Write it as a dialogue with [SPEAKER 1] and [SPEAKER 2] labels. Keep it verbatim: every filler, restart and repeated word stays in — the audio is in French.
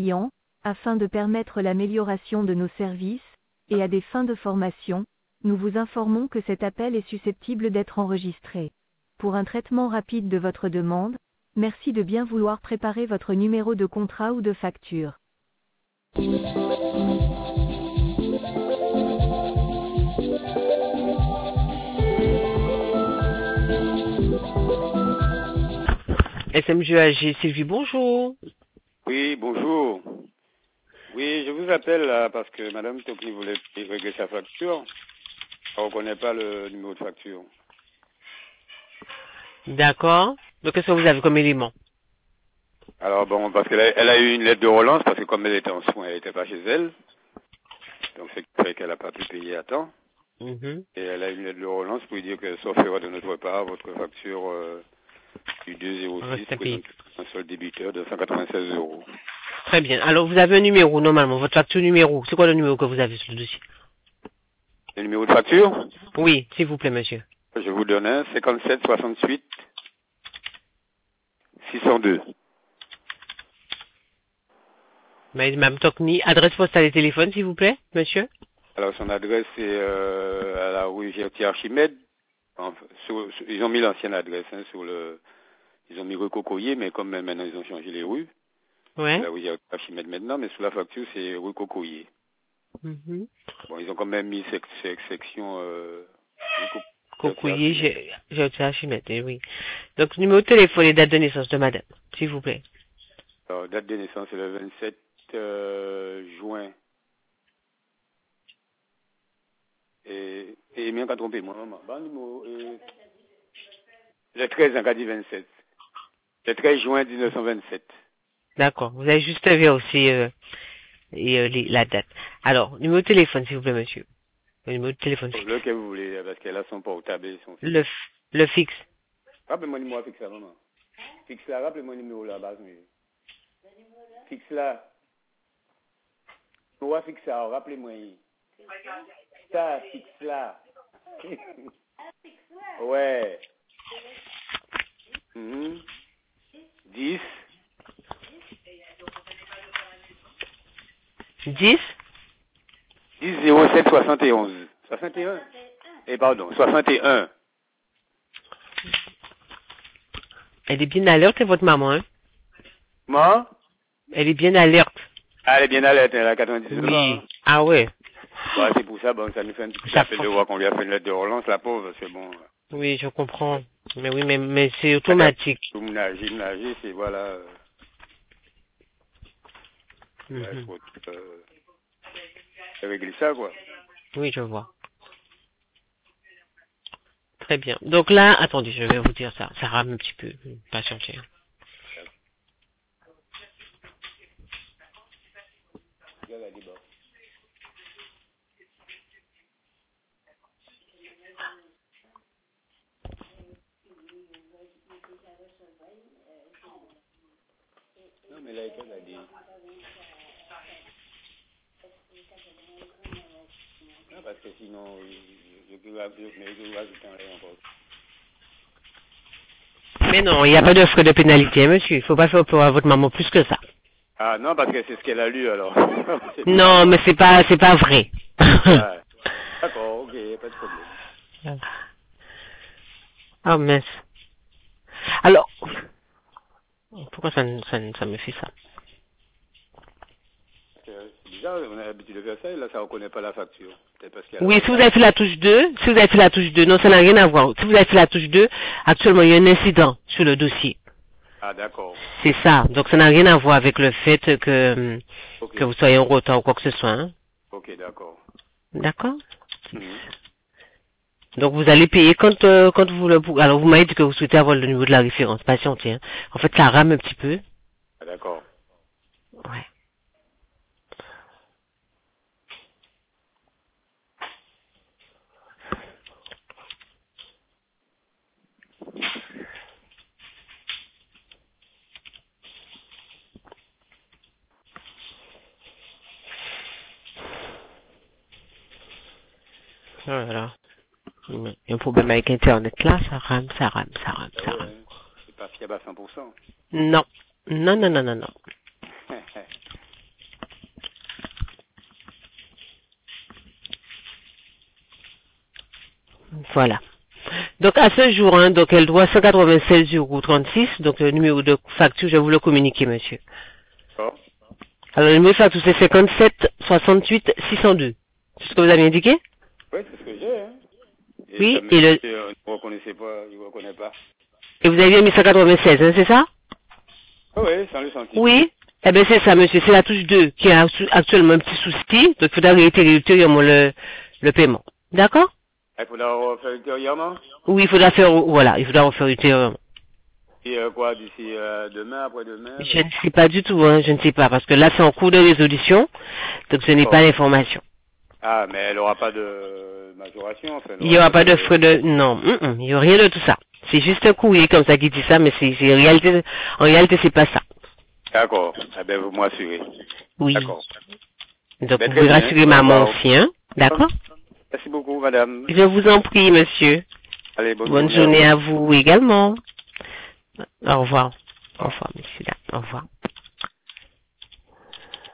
[SPEAKER 1] clients, afin de permettre l'amélioration de nos services, et à des fins de formation, nous vous informons que cet appel est susceptible d'être enregistré. Pour un traitement rapide de votre demande, merci de bien vouloir préparer votre numéro de contrat ou de facture.
[SPEAKER 2] S M G A G, Sylvie, bonjour.
[SPEAKER 3] Oui, bonjour. Oui, je vous appelle là parce que Madame Toki voulait régler sa facture. On ne reconnaît pas le numéro de facture.
[SPEAKER 2] D'accord. Donc, qu'est-ce que vous avez comme élément?
[SPEAKER 3] Alors bon, parce qu'elle a, elle a eu une lettre de relance parce que comme elle était en soins, elle n'était pas chez elle. Donc c'est vrai qu'elle n'a pas pu payer à temps.
[SPEAKER 2] Mm-hmm.
[SPEAKER 3] Et elle a eu une lettre de relance pour lui dire que sauf erreur de notre part, votre facture euh, du deux zéro six présente un solde débiteur de cent quatre-vingt-seize euros.
[SPEAKER 2] Très bien. Alors, vous avez un numéro, normalement, votre facture numéro. C'est quoi le numéro que vous avez sur le dossier?
[SPEAKER 3] Le numéro de facture?
[SPEAKER 2] Oui, s'il vous plaît, monsieur.
[SPEAKER 3] Je vous donne un cinquante-sept soixante-huit six cent deux.
[SPEAKER 2] Madame Tokni, adresse postale et téléphone, s'il vous plaît, monsieur?
[SPEAKER 3] Alors, son adresse est euh, à la rue Gertier-Archimède. Enfin, sur, sur, ils ont mis l'ancienne adresse, hein, sur le... Ils ont mis rue Cocoyer, mais comme maintenant ils ont changé les rues.
[SPEAKER 2] Ouais.
[SPEAKER 3] La rue Gertier-Archimède maintenant, mais sous la facture, c'est rue Cocoyer.
[SPEAKER 2] Mm-hmm.
[SPEAKER 3] Bon, ils ont quand même mis sec, sec, section... Euh,
[SPEAKER 2] Cocoyer, Gertier-Archimède, oui. Donc, numéro de téléphone et date de naissance de madame, s'il vous plaît.
[SPEAKER 3] Alors, date de naissance, c'est le vingt-sept euh, juin. Et, et bien qu'à tromper, moi, maman. Bon, numéro, euh, le treize, en cas dit vingt-sept. Le treize juin mille neuf cent vingt-sept.
[SPEAKER 2] D'accord. Vous avez juste vérifié euh, et, euh, les, la date. Alors, numéro de téléphone, s'il vous plaît, monsieur. Le numéro de téléphone fixe.
[SPEAKER 3] Le que vous voulez, parce qu'elle a son portable et son fixe.
[SPEAKER 2] Le, le fixe.
[SPEAKER 3] Rappelez-moi le numéro fixe là, maman. Fixe là, rappelez-moi le numéro là, base. Fixe là. Numéro fixe là, rappelez-moi. Ça, fixe là. Ouais. Mm-hmm. dix.
[SPEAKER 2] dix.
[SPEAKER 3] dix zéro sept soixante et onze. soixante et un. Eh pardon, soixante et un.
[SPEAKER 2] Elle est bien alerte, votre maman, hein?
[SPEAKER 3] Moi?
[SPEAKER 2] Elle est bien alerte.
[SPEAKER 3] Ah, elle est bien alerte, elle a quatre-vingt-dix-neuf
[SPEAKER 2] oui.
[SPEAKER 3] ans. Hein.
[SPEAKER 2] Ah ouais.
[SPEAKER 3] Bah, c'est pour ça, bon, ça nous fait un petit appel de voir qu'on lui a fait une lettre de relance, la pauvre, c'est bon.
[SPEAKER 2] Oui, je comprends. Mais oui, mais, mais c'est automatique.
[SPEAKER 3] Tout ménager, ménager, c'est voilà. Euh,
[SPEAKER 2] mm-hmm.
[SPEAKER 3] ouais, faut euh, régler ça, quoi.
[SPEAKER 2] Oui, je vois. Très bien. Donc là, attendez, je vais vous dire ça. Ça rame un petit peu. Patientez.
[SPEAKER 3] Non, mais là, elle a dit. Non, parce que sinon, je peux rajouter un encore.
[SPEAKER 2] Mais non, il n'y a pas de frais de pénalité, monsieur. Il ne faut pas faire peur à votre maman plus que ça.
[SPEAKER 3] Ah non, parce que c'est ce qu'elle a lu, alors.
[SPEAKER 2] Non, mais c'est pas, c'est pas vrai.
[SPEAKER 3] Ah, d'accord, ok, pas de problème.
[SPEAKER 2] Ah, mince. Alors, pourquoi ça, ça, ça me fait ça?
[SPEAKER 3] C'est bizarre, on a l'habitude de faire ça, et là, ça ne reconnaît pas la facture. Parce
[SPEAKER 2] oui, si vous avez fait la touche deux, si vous avez fait la touche deux, non, ça n'a rien à voir. Si vous avez fait la touche deux, actuellement, il y a un incident sur le dossier.
[SPEAKER 3] Ah, d'accord.
[SPEAKER 2] C'est ça. Donc, ça n'a rien à voir avec le fait que, okay. que vous soyez en retard ou quoi que ce soit. Hein.
[SPEAKER 3] Ok, d'accord.
[SPEAKER 2] D'accord.
[SPEAKER 3] Mm-hmm.
[SPEAKER 2] Donc, vous allez payer quand, euh, quand vous le... Alors, vous m'avez dit que vous souhaitez avoir le niveau de la référence. Patientez. Hein. En fait, ça rame un petit peu.
[SPEAKER 3] Ah, d'accord.
[SPEAKER 2] Ouais. Voilà. Il y a un problème avec Internet là, ça rame, ça rame, ça rame, ça rame.
[SPEAKER 3] C'est pas fiable à cent pour cent.
[SPEAKER 2] Non. Non, non, non, non, non. Voilà. Donc à ce jour, hein, donc elle doit cent quatre-vingt-seize euros trente-six, donc le numéro de facture, je vais vous le communiquer, monsieur.
[SPEAKER 3] Oh.
[SPEAKER 2] Alors le numéro de facture, c'est cinquante-sept soixante-huit six cent deux. C'est ce que vous avez indiqué?
[SPEAKER 3] Oui, c'est ce que j'ai, hein. Et
[SPEAKER 2] Oui,
[SPEAKER 3] ça
[SPEAKER 2] et le...
[SPEAKER 3] euh, ne reconnaissait pas, il ne reconnaît pas.
[SPEAKER 2] Et vous avez bien mis cent quatre-vingt-seize, hein, c'est ça?
[SPEAKER 3] Oh, oui, sans le sentir.
[SPEAKER 2] Oui. Eh bien c'est ça, monsieur, c'est la touche deux qui a actuellement un petit souci, donc il faudra réitérer ultérieurement le, le paiement. D'accord?
[SPEAKER 3] Il faudra refaire ultérieurement?
[SPEAKER 2] Oui, il faudra faire, voilà, il faudra refaire ultérieurement.
[SPEAKER 3] Et euh, quoi, d'ici euh, demain, après-demain?
[SPEAKER 2] Je ne sais pas du tout, hein, je ne sais pas, parce que là c'est en cours de résolution, donc ce n'est
[SPEAKER 3] Oh.
[SPEAKER 2] pas l'information.
[SPEAKER 3] Ah, mais elle n'aura pas de majoration, enfin.
[SPEAKER 2] Il n'y aura pas de frais de... Non, mm, mm, il n'y a rien de tout ça. C'est juste un courrier comme ça qui dit ça, mais c'est, c'est en réalité, en réalité c'est pas ça.
[SPEAKER 3] D'accord. Eh bien, vous m'assurez.
[SPEAKER 2] Oui.
[SPEAKER 3] D'accord.
[SPEAKER 2] Donc
[SPEAKER 3] Ben,
[SPEAKER 2] vous
[SPEAKER 3] très
[SPEAKER 2] pouvez
[SPEAKER 3] bien.
[SPEAKER 2] rassurer maman
[SPEAKER 3] Au revoir.
[SPEAKER 2] aussi, hein. D'accord?
[SPEAKER 3] Merci beaucoup, madame.
[SPEAKER 2] Je vous en prie, monsieur.
[SPEAKER 3] Allez, bonne,
[SPEAKER 2] Bonne
[SPEAKER 3] journée.
[SPEAKER 2] journée à vous également. Au revoir. Au revoir, messieurs. Au revoir.